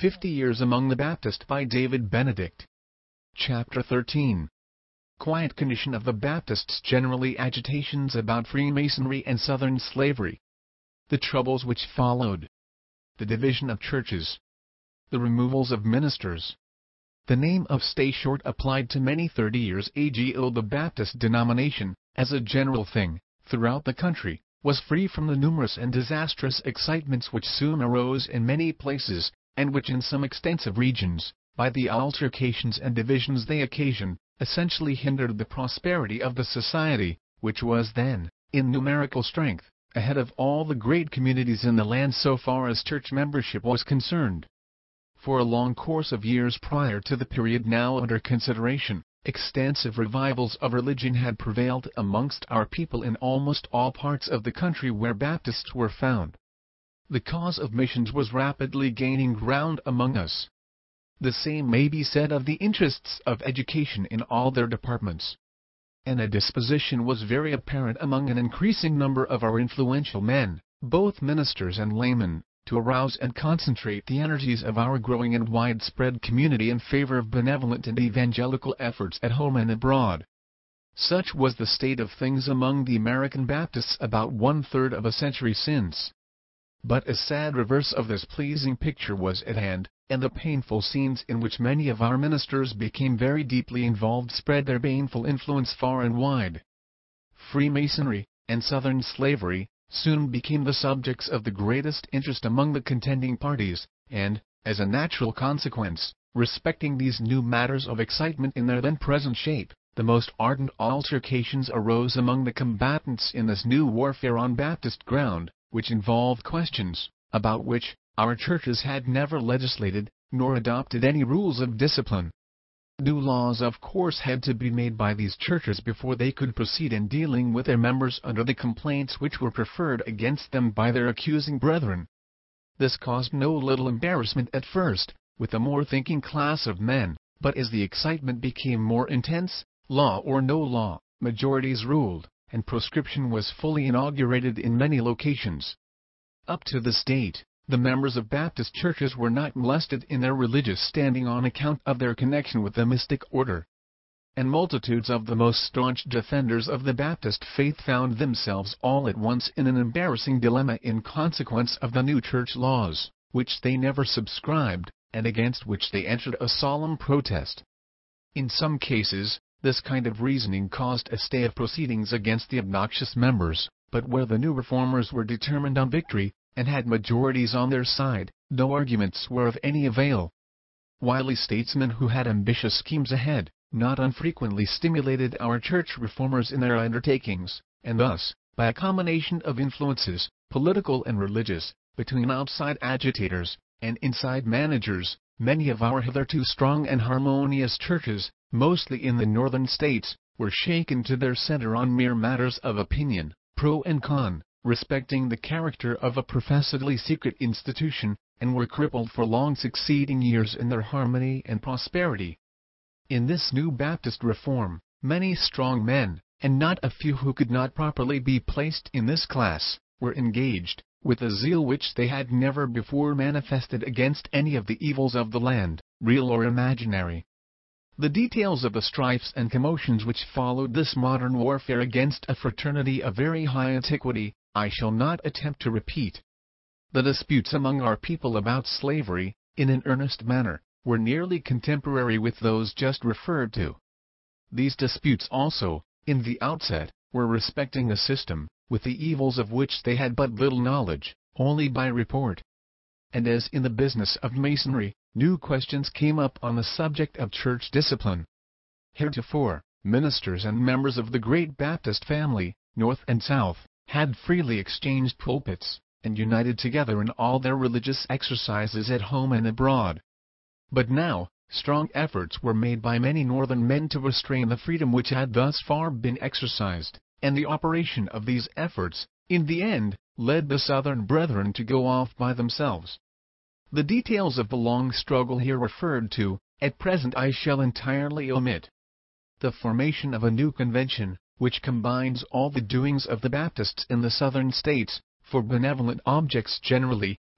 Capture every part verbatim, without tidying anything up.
Fifty Years Among the Baptists by David Benedict. Chapter thirteen. Quiet Condition of the Baptists Generally. Agitations about Freemasonry and Southern Slavery. The troubles which followed. The division of churches. The removals of ministers. The name of Stay Short applied to many thirty years ago. The Baptist denomination, as a general thing, throughout the country, was free from the numerous and disastrous excitements which soon arose in many places, and which in some extensive regions, by the altercations and divisions they occasioned, essentially hindered the prosperity of the society, which was then, in numerical strength, ahead of all the great communities in the land so far as church membership was concerned. For a long course of years prior to the period now under consideration, extensive revivals of religion had prevailed amongst our people in almost all parts of the country where Baptists were found. The cause of missions was rapidly gaining ground among us. The same may be said of the interests of education in all their departments. And a disposition was very apparent among an increasing number of our influential men, both ministers and laymen, to arouse and concentrate the energies of our growing and widespread community in favor of benevolent and evangelical efforts at home and abroad. Such was the state of things among the American Baptists about one-third of a century since. But a sad reverse of this pleasing picture was at hand, and the painful scenes in which many of our ministers became very deeply involved spread their baneful influence far and wide. Freemasonry, and Southern slavery, soon became the subjects of the greatest interest among the contending parties, and, as a natural consequence, respecting these new matters of excitement in their then present shape, the most ardent altercations arose among the combatants in this new warfare on Baptist ground, which involved questions, about which, our churches had never legislated, nor adopted any rules of discipline. New laws of course had to be made by these churches before they could proceed in dealing with their members under the complaints which were preferred against them by their accusing brethren. This caused no little embarrassment at first, with the more thinking class of men, but as the excitement became more intense, law or no law, majorities ruled, and proscription was fully inaugurated in many locations. Up to this date, the members of Baptist churches were not molested in their religious standing on account of their connection with the mystic order. And multitudes of the most staunch defenders of the Baptist faith found themselves all at once in an embarrassing dilemma in consequence of the new church laws, which they never subscribed, and against which they entered a solemn protest. In some cases, this kind of reasoning caused a stay of proceedings against the obnoxious members, but where the new reformers were determined on victory, and had majorities on their side, no arguments were of any avail. Wily statesmen who had ambitious schemes ahead, not unfrequently stimulated our church reformers in their undertakings, and thus, by a combination of influences, political and religious, between outside agitators, and inside managers, many of our hitherto strong and harmonious churches, mostly in the northern states, were shaken to their center on mere matters of opinion, pro and con, respecting the character of a professedly secret institution, and were crippled for long succeeding years in their harmony and prosperity. In this new Baptist reform, many strong men, and not a few who could not properly be placed in this class, were engaged, with a zeal which they had never before manifested against any of the evils of the land, real or imaginary. The details of the strifes and commotions which followed this modern warfare against a fraternity of very high antiquity, I shall not attempt to repeat. The disputes among our people about slavery, in an earnest manner, were nearly contemporary with those just referred to. These disputes also, in the outset, were respecting a system, with the evils of which they had but little knowledge, only by report. And as in the business of Masonry, new questions came up on the subject of church discipline. Heretofore, ministers and members of the great Baptist family, North and South, had freely exchanged pulpits, and united together in all their religious exercises at home and abroad. But now, strong efforts were made by many northern men to restrain the freedom which had thus far been exercised, and the operation of these efforts, in the end, led the southern brethren to go off by themselves. The details of the long struggle here referred to, at present I shall entirely omit. The formation of a new convention, which combines all the doings of the Baptists in the southern states, for benevolent objects generally,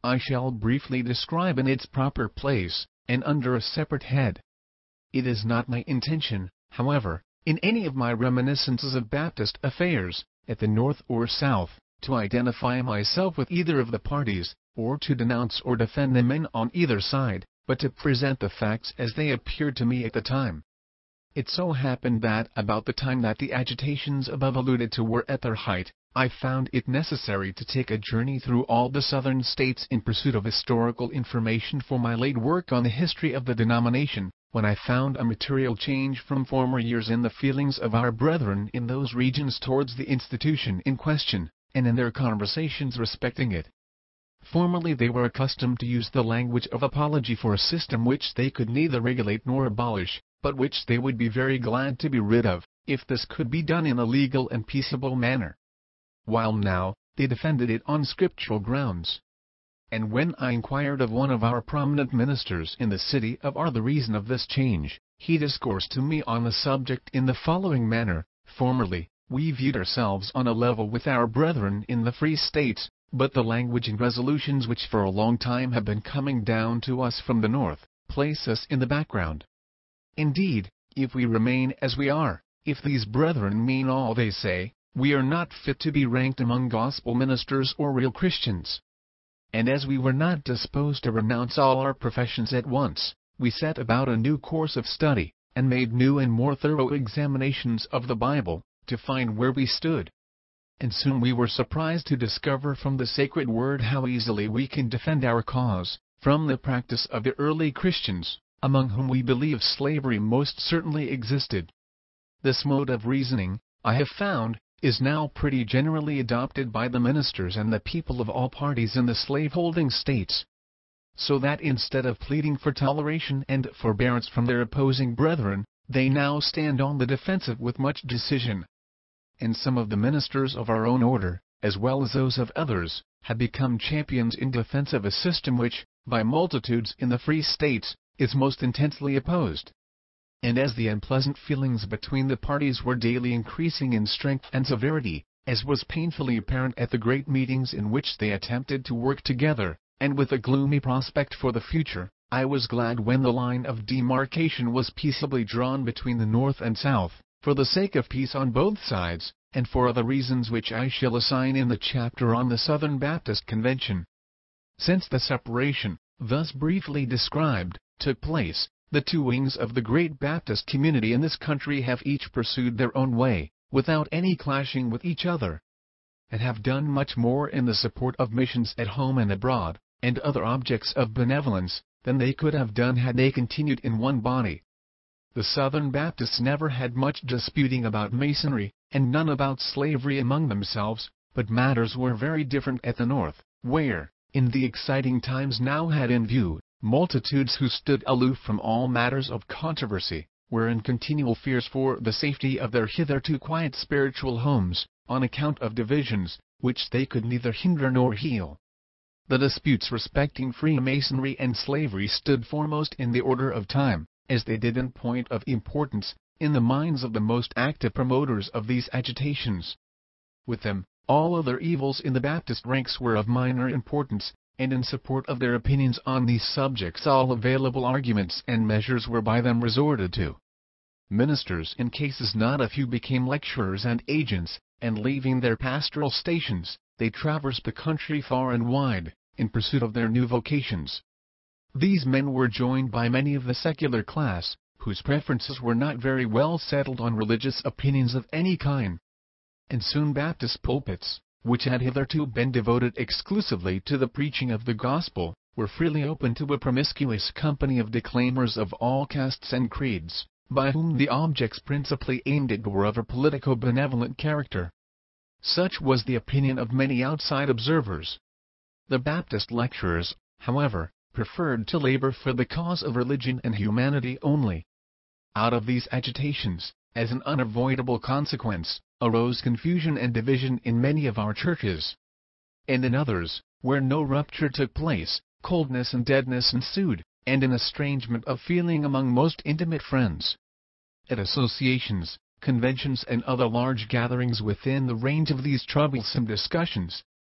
I shall briefly describe in its proper place, and under a separate head. It is not my intention, however, in any of my reminiscences of Baptist affairs, at the North or South, to identify myself with either of the parties, or to denounce or defend the men on either side, but to present the facts as they appeared to me at the time. It so happened that, about the time that the agitations above alluded to were at their height, I found it necessary to take a journey through all the southern states in pursuit of historical information for my late work on the history of the denomination, when I found a material change from former years in the feelings of our brethren in those regions towards the institution in question, and in their conversations respecting it. Formerly they were accustomed to use the language of apology for a system which they could neither regulate nor abolish, but which they would be very glad to be rid of, if this could be done in a legal and peaceable manner. While now, they defended it on scriptural grounds. And when I inquired of one of our prominent ministers in the city of R the reason of this change, he discoursed to me on the subject in the following manner: formerly, we viewed ourselves on a level with our brethren in the free states, but the language and resolutions which for a long time have been coming down to us from the north, place us in the background. Indeed, if we remain as we are, if these brethren mean all they say, we are not fit to be ranked among gospel ministers or real Christians. And as we were not disposed to renounce all our professions at once, we set about a new course of study, and made new and more thorough examinations of the Bible, to find where we stood. And soon we were surprised to discover from the sacred word how easily we can defend our cause, from the practice of the early Christians, among whom we believe slavery most certainly existed. This mode of reasoning, I have found, is now pretty generally adopted by the ministers and the people of all parties in the slaveholding states. So that instead of pleading for toleration and forbearance from their opposing brethren, they now stand on the defensive with much decision. And some of the ministers of our own order, as well as those of others, have become champions in defense of a system which, by multitudes in the free states, is most intensely opposed. And as the unpleasant feelings between the parties were daily increasing in strength and severity, as was painfully apparent at the great meetings in which they attempted to work together, and with a gloomy prospect for the future, I was glad when the line of demarcation was peaceably drawn between the North and South, for the sake of peace on both sides, and for other reasons which I shall assign in the chapter on the Southern Baptist Convention. Since the separation, thus briefly described, took place, the two wings of the great Baptist community in this country have each pursued their own way, without any clashing with each other, and have done much more in the support of missions at home and abroad, and other objects of benevolence, than they could have done had they continued in one body. The Southern Baptists never had much disputing about Masonry, and none about slavery among themselves, but matters were very different at the North, where, in the exciting times now had in view, multitudes who stood aloof from all matters of controversy, were in continual fears for the safety of their hitherto quiet spiritual homes, on account of divisions, which they could neither hinder nor heal. The disputes respecting Freemasonry and slavery stood foremost in the order of time, as they did in point of importance, in the minds of the most active promoters of these agitations. With them, all other evils in the Baptist ranks were of minor importance, and in support of their opinions on these subjects all available arguments and measures were by them resorted to. Ministers in cases not a few became lecturers and agents, and leaving their pastoral stations, they traversed the country far and wide, in pursuit of their new vocations. These men were joined by many of the secular class, whose preferences were not very well settled on religious opinions of any kind. And soon Baptist pulpits, which had hitherto been devoted exclusively to the preaching of the gospel, were freely open to a promiscuous company of declaimers of all castes and creeds, by whom the objects principally aimed at were of a politico-benevolent character. Such was the opinion of many outside observers. The Baptist lecturers, however, preferred to labor for the cause of religion and humanity only. Out of these agitations, as an unavoidable consequence, arose confusion and division in many of our churches. And in others, where no rupture took place, coldness and deadness ensued, and an estrangement of feeling among most intimate friends. At associations, conventions and other large gatherings within the range of these troublesome discussions,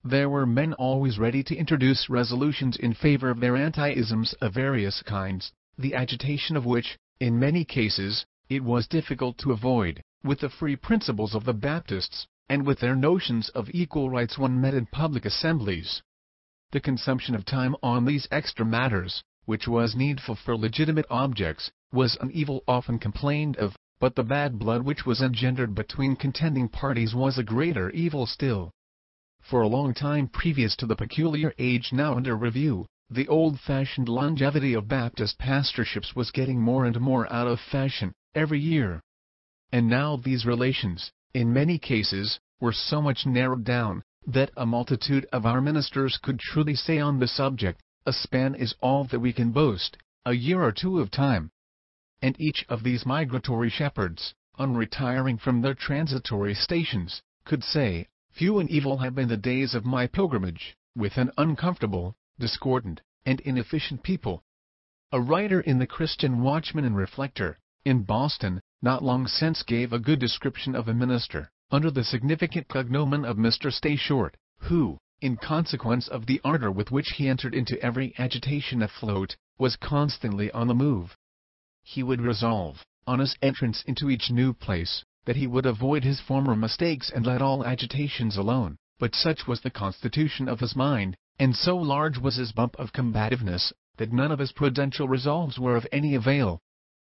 there were men always ready to introduce resolutions in favor of their anti-isms of various kinds, the agitation of which, in many cases, it was difficult to avoid, with the free principles of the Baptists, and with their notions of equal rights when met in public assemblies. The consumption of time on these extra matters, which was needful for legitimate objects, was an evil often complained of, but the bad blood which was engendered between contending parties was a greater evil still. For a long time previous to the peculiar age now under review, the old-fashioned longevity of Baptist pastorships was getting more and more out of fashion, every year. And now these relations, in many cases, were so much narrowed down, that a multitude of our ministers could truly say on the subject, a span is all that we can boast, a year or two of time. And each of these migratory shepherds, on retiring from their transitory stations, could say, few and evil have been the days of my pilgrimage, with an uncomfortable, discordant, and inefficient people. A writer in the Christian Watchman and Reflector, in Boston, not long since gave a good description of a minister, under the significant cognomen of Mister Stay Short, who, in consequence of the ardor with which he entered into every agitation afloat, was constantly on the move. He would resolve, on his entrance into each new place, that he would avoid his former mistakes and let all agitations alone, but such was the constitution of his mind, and so large was his bump of combativeness, that none of his prudential resolves were of any avail.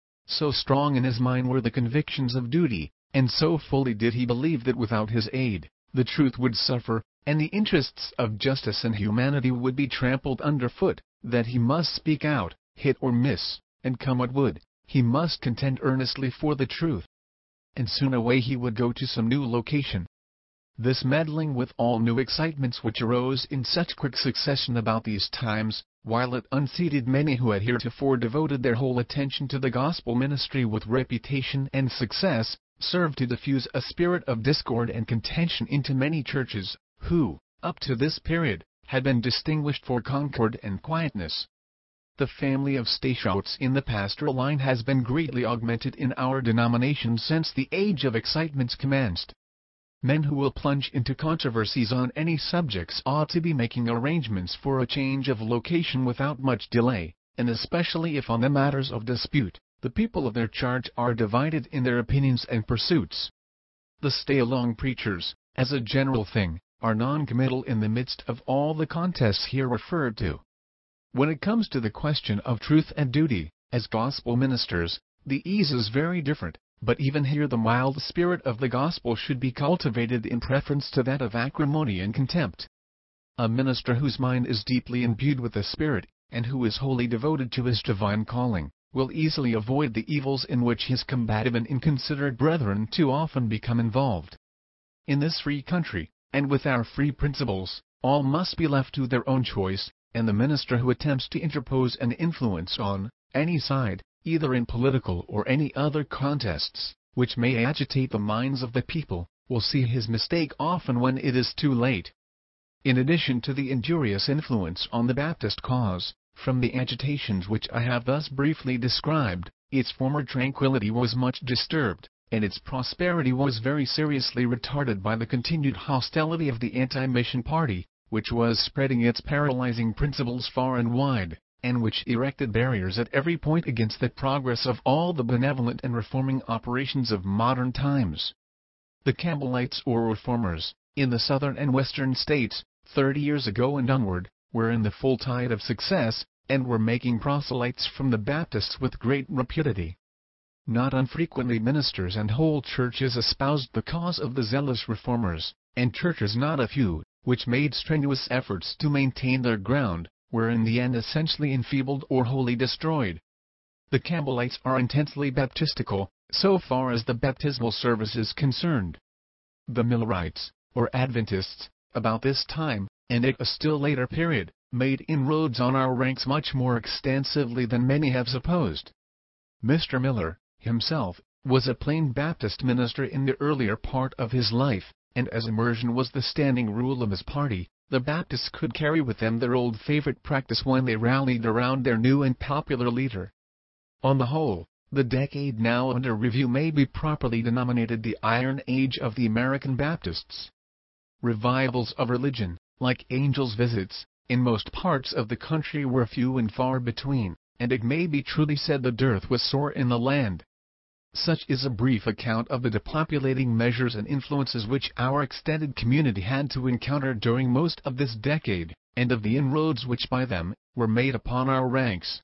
So strong in his mind were the convictions of duty, and so fully did he believe that without his aid, the truth would suffer, and the interests of justice and humanity would be trampled underfoot, that he must speak out, hit or miss, and come what would, he must contend earnestly for the truth. And soon away he would go to some new location. This meddling with all new excitements which arose in such quick succession about these times, while it unseated many who had heretofore devoted their whole attention to the gospel ministry with reputation and success, served to diffuse a spirit of discord and contention into many churches, who, up to this period, had been distinguished for concord and quietness. The family of Stayshorts in the pastoral line has been greatly augmented in our denomination since the age of excitements commenced. Men who will plunge into controversies on any subjects ought to be making arrangements for a change of location without much delay, and especially if on the matters of dispute, the people of their charge are divided in their opinions and pursuits. The stay-along preachers, as a general thing, are non-committal in the midst of all the contests here referred to. When it comes to the question of truth and duty, as gospel ministers, the ease is very different, but even here the mild spirit of the gospel should be cultivated in preference to that of acrimony and contempt. A minister whose mind is deeply imbued with the Spirit, and who is wholly devoted to his divine calling, will easily avoid the evils in which his combative and inconsiderate brethren too often become involved. In this free country, and with our free principles, all must be left to their own choice, and the minister who attempts to interpose an influence on any side, either in political or any other contests, which may agitate the minds of the people, will see his mistake often when it is too late. In addition to the injurious influence on the Baptist cause, from the agitations which I have thus briefly described, its former tranquility was much disturbed, and its prosperity was very seriously retarded by the continued hostility of the anti-mission party, which was spreading its paralyzing principles far and wide, and which erected barriers at every point against the progress of all the benevolent and reforming operations of modern times. The Campbellites or Reformers, in the southern and western states, thirty years ago and onward, were in the full tide of success, and were making proselytes from the Baptists with great rapidity. Not unfrequently ministers and whole churches espoused the cause of the zealous Reformers, and churches not a few, which made strenuous efforts to maintain their ground, were in the end essentially enfeebled or wholly destroyed. The Campbellites are intensely Baptistical, so far as the baptismal service is concerned. The Millerites, or Adventists, about this time, and at a still later period, made inroads on our ranks much more extensively than many have supposed. Mister Miller, himself, was a plain Baptist minister in the earlier part of his life, and as immersion was the standing rule of his party, the Baptists could carry with them their old favorite practice when they rallied around their new and popular leader. On the whole, the decade now under review may be properly denominated the Iron Age of the American Baptists. Revivals of religion, like angels' visits, in most parts of the country were few and far between, and it may be truly said the dearth was sore in the land. Such is a brief account of the depopulating measures and influences which our extended community had to encounter during most of this decade, and of the inroads which by them were made upon our ranks.